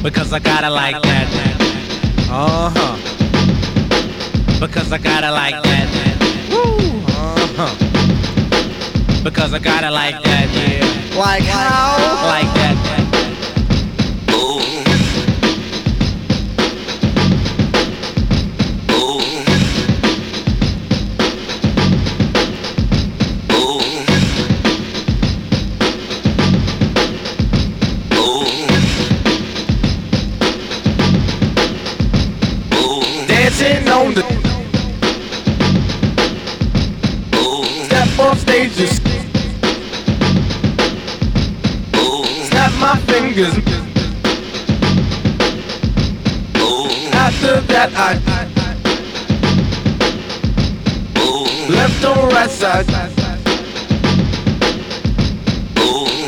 Because I gotta like that. Uh-huh. Because I gotta like that. Woo. Uh-huh. Because I gotta like that, yeah. Like how? Like that. Dancing on the step off stages. Snap my fingers. After that I left on right side.